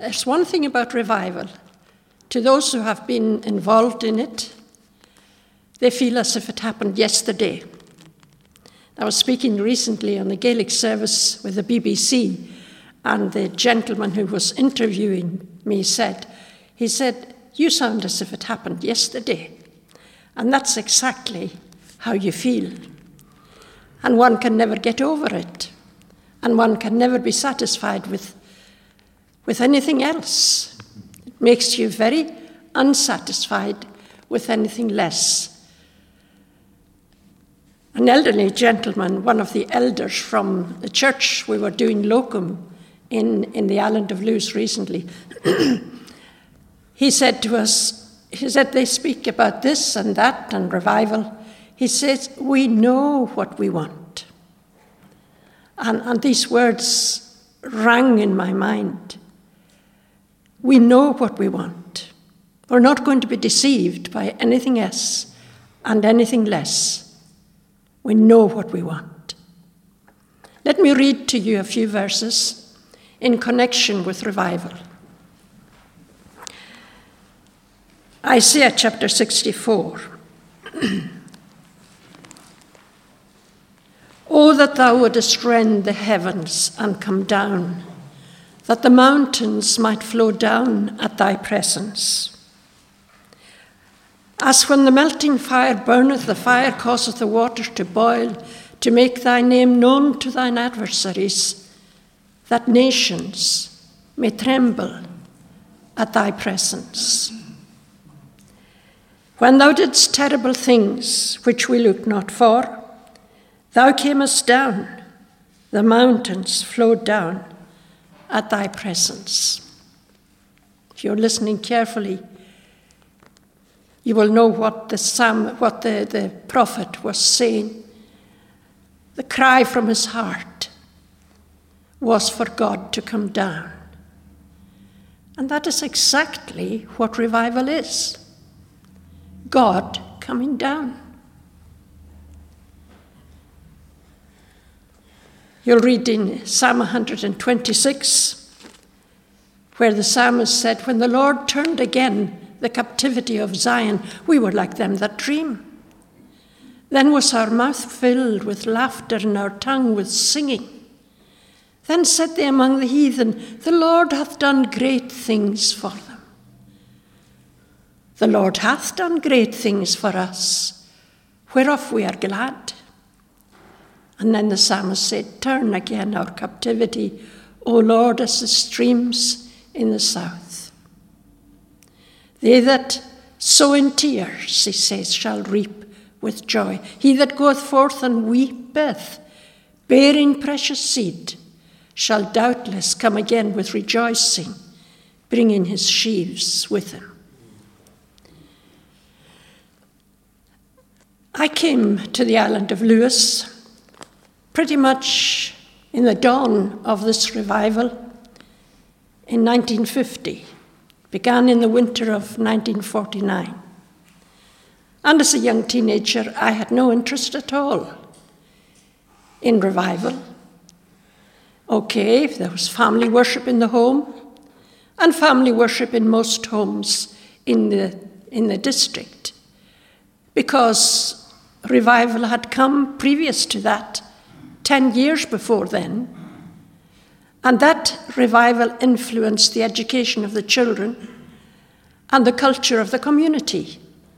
There's one thing about revival. To those who have been involved in it, they feel as if it happened yesterday. I was speaking recently on the Gaelic service with the BBC, and the gentleman who was interviewing me said, "You sound as if it happened yesterday." And that's exactly how you feel. And one can never get over it. And one can never be satisfied with anything else. It makes you very unsatisfied with anything less. An elderly gentleman, one of the elders from the church we were doing locum in the island of Lewis recently, he said to us, they speak about this and that and revival. He says, we know what we want. And these words rang in my mind. We know what we want. We're not going to be deceived by anything else and anything less. We know what we want. Let me read to you a few verses in connection with revival. Isaiah chapter 64. Oh, that thou wouldest rend the heavens and come down, that the mountains might flow down at thy presence. As when the melting fire burneth, the fire causeth the waters to boil, to make thy name known to thine adversaries, that nations may tremble at thy presence. When thou didst terrible things which we looked not for, thou camest down, the mountains flowed down at thy presence. If you're listening carefully, you will know what the prophet was saying. The cry from his heart was for God to come down. And that is exactly what revival is. God coming down. You'll read in Psalm 126, where the psalmist said, when the Lord turned again the captivity of Zion, we were like them that dream. Then was our mouth filled with laughter and our tongue with singing. Then said they among the heathen, the Lord hath done great things for them. The Lord hath done great things for us, whereof we are glad. And then the psalmist said, turn again our captivity, O Lord, as the streams in the south. They that sow in tears, he says, shall reap with joy. He that goeth forth and weepeth, bearing precious seed, shall doubtless come again with rejoicing, bringing his sheaves with him. I came to the island of Lewis pretty much in the dawn of this revival in 1950. Began in the winter of 1949. And as a young teenager, I had no interest at all in revival. Okay, there was family worship in the home, and family worship in most homes in the district, because revival had come previous to that, 10 years before then, and that revival influenced the education of the children and the culture of the community.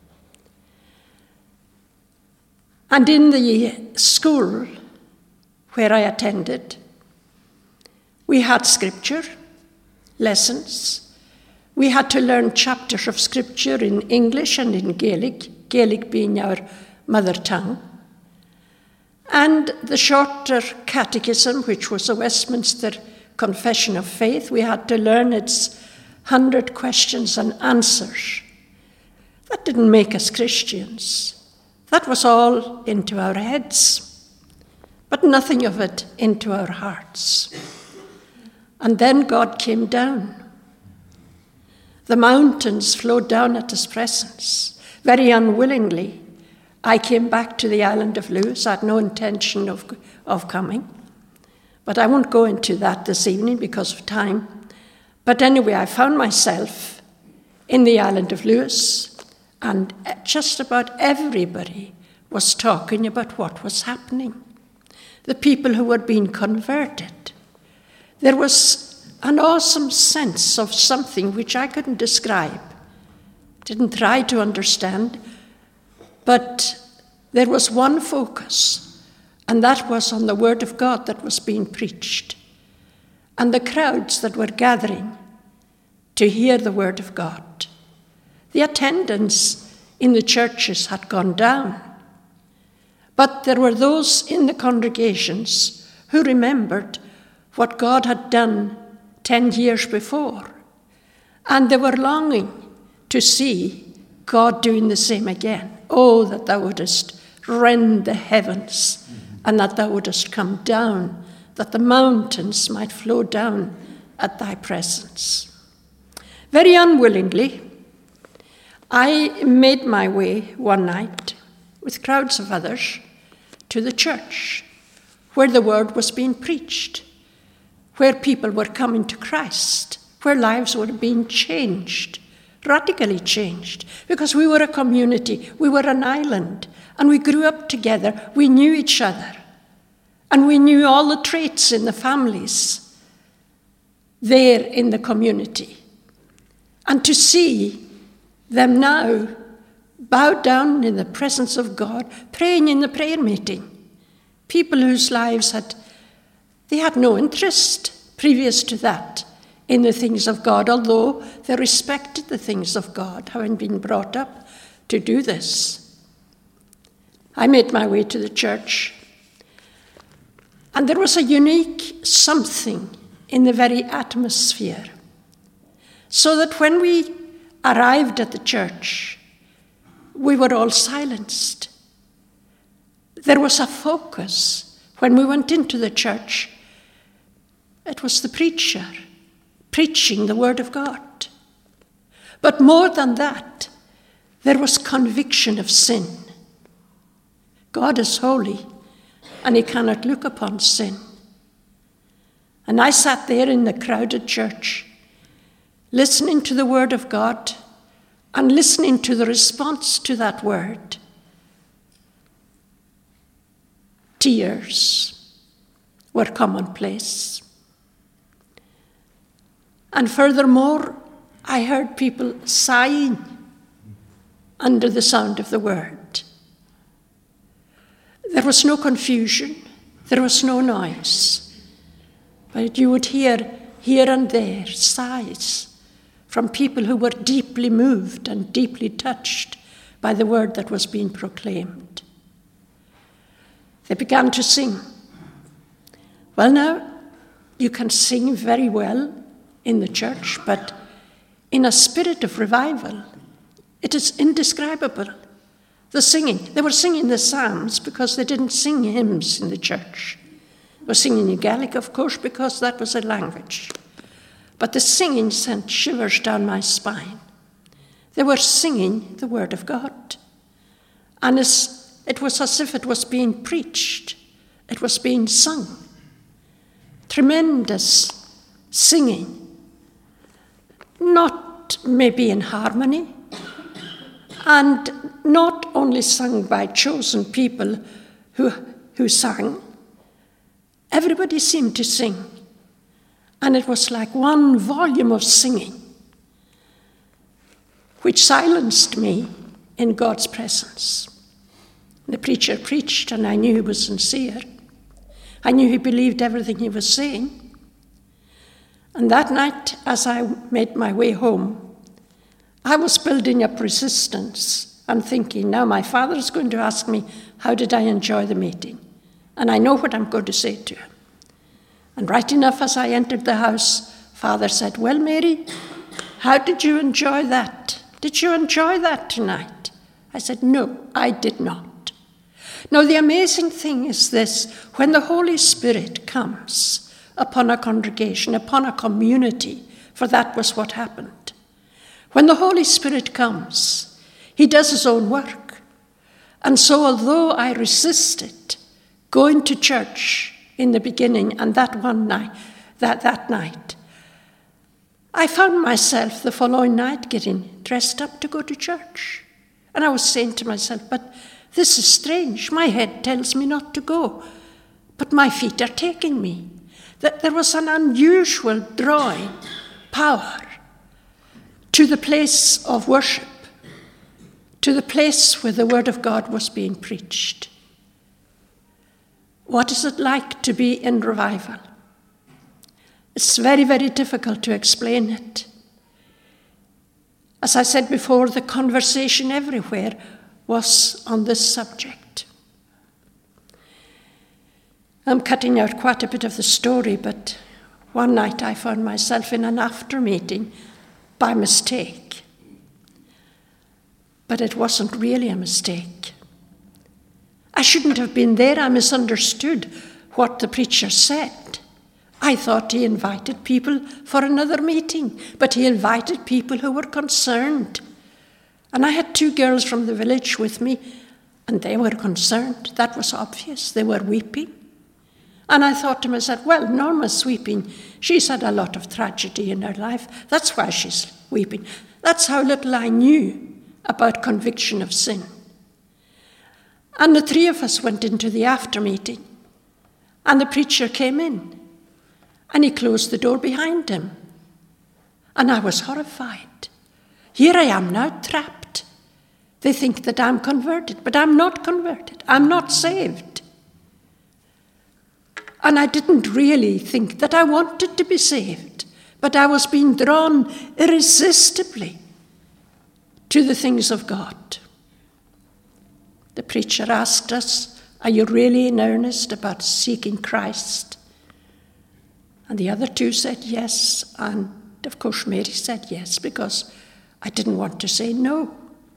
And in the school where I attended, we had scripture lessons. We had to learn chapters of scripture in English and in Gaelic, Gaelic being our mother tongue. And the shorter catechism, which was a Westminster Confession of Faith, we had to learn its 100 questions and answers. That didn't make us Christians. That was all into our heads, but nothing of it into our hearts. And then God came down. The mountains flowed down at his presence. Very unwillingly, I came back to the island of Lewis. I had no intention of coming. But I won't go into that this evening because of time. But anyway, I found myself in the island of Lewis, and just about everybody was talking about what was happening. The people who were being converted. There was an awesome sense of something which I couldn't describe, didn't try to understand, but there was one focus, and that was on the Word of God that was being preached, and the crowds that were gathering to hear the Word of God. The attendance in the churches had gone down, but there were those in the congregations who remembered what God had done 10 years before, and they were longing to see God doing the same again. Oh, that thou wouldest rend the heavens, and that thou wouldest come down, that the mountains might flow down at thy presence. Very unwillingly, I made my way one night with crowds of others to the church where the word was being preached, where people were coming to Christ, where lives were being changed, radically changed, because we were a community, we were an island, and we grew up together, we knew each other, and we knew all the traits in the families there in the community. And to see them now bow down in the presence of God, praying in the prayer meeting, people whose lives they had no interest previous to that in the things of God, although they respected the things of God, having been brought up to do this. I made my way to the church, and there was a unique something in the very atmosphere, so that when we arrived at the church, we were all silenced. There was a focus. When we went into the church, it was the preacher preaching the Word of God. But more than that, there was conviction of sin. God is holy, and he cannot look upon sin. And I sat there in the crowded church, listening to the Word of God and listening to the response to that word. Tears were commonplace. And furthermore, I heard people sighing under the sound of the word. There was no confusion, there was no noise, but you would hear here and there sighs from people who were deeply moved and deeply touched by the word that was being proclaimed. They began to sing. Well, now, you can sing very well in the church, but in a spirit of revival, it is indescribable. The singing, they were singing the psalms because they didn't sing hymns in the church. They were singing in Gaelic, of course, because that was a language. But the singing sent shivers down my spine. They were singing the Word of God. And it was as if it was being preached. It was being sung. Tremendous singing. Not maybe in harmony, and not only sung by chosen people who sang. Everybody seemed to sing. And it was like one volume of singing, which silenced me in God's presence. The preacher preached, and I knew he was sincere. I knew he believed everything he was saying. And that night, as I made my way home, I was building up resistance and thinking, now my father is going to ask me, how did I enjoy the meeting? And I know what I'm going to say to him. And right enough, as I entered the house, Father said, well, Mary, how did you enjoy that? Did you enjoy that tonight? I said, no, I did not. Now, the amazing thing is this: when the Holy Spirit comes upon a congregation, upon a community, for that was what happened. When the Holy Spirit comes, he does his own work. And so although I resisted going to church in the beginning and that one night, that night, I found myself the following night getting dressed up to go to church. And I was saying to myself, but this is strange. My head tells me not to go, but my feet are taking me. That there was an unusual drawing power to the place of worship, to the place where the word of God was being preached. What is it like to be in revival? It's very, very difficult to explain it. As I said before, the conversation everywhere was on this subject. I'm cutting out quite a bit of the story, but one night I found myself in an after meeting by mistake. But it wasn't really a mistake. I shouldn't have been there. I misunderstood what the preacher said. I thought he invited people for another meeting, but he invited people who were concerned. And I had 2 girls from the village with me, and they were concerned. That was obvious. They were weeping. And I thought to myself, well, Norma's weeping. She's had a lot of tragedy in her life. That's why she's weeping. That's how little I knew about conviction of sin. And the 3 of us went into the after meeting, and the preacher came in. And he closed the door behind him. And I was horrified. Here I am now trapped. They think that I'm converted, but I'm not converted. I'm not saved. And I didn't really think that I wanted to be saved, but I was being drawn irresistibly to the things of God. The preacher asked us, are you really in earnest about seeking Christ? And the other 2 said yes, and of course Mary said yes, because I didn't want to say no.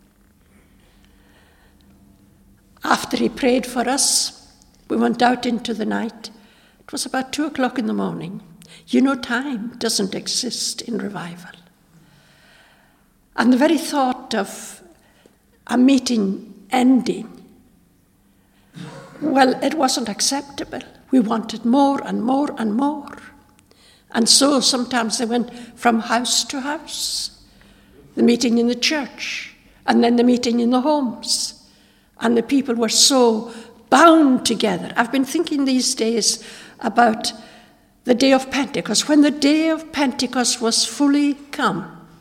After he prayed for us, we went out into the night. It was about 2 o'clock in the morning. You know, time doesn't exist in revival. And the very thought of a meeting ending, well, it wasn't acceptable. We wanted more and more and more. And so sometimes they went from house to house, the meeting in the church, and then the meeting in the homes. And the people were so bound together. I've been thinking these days about the day of Pentecost. When the day of Pentecost was fully come,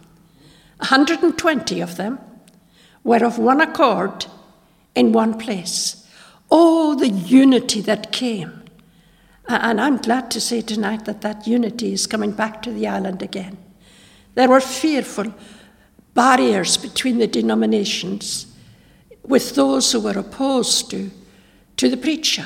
120 of them were of one accord in one place. Oh, the unity that came. And I'm glad to say tonight that that unity is coming back to the island again. There were fearful barriers between the denominations with those who were opposed to the preacher.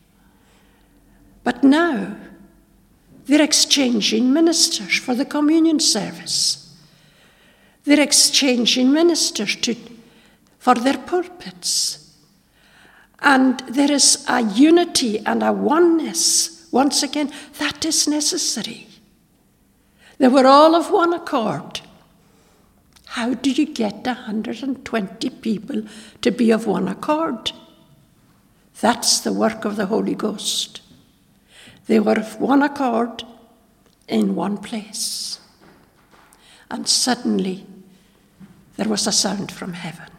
But now they're exchanging ministers for the communion service. They're exchanging ministers for their pulpits. And there is a unity and a oneness, once again, that is necessary. They were all of one accord. How do you get 120 people to be of one accord? That's the work of the Holy Ghost. They were of one accord in one place. And suddenly there was a sound from heaven.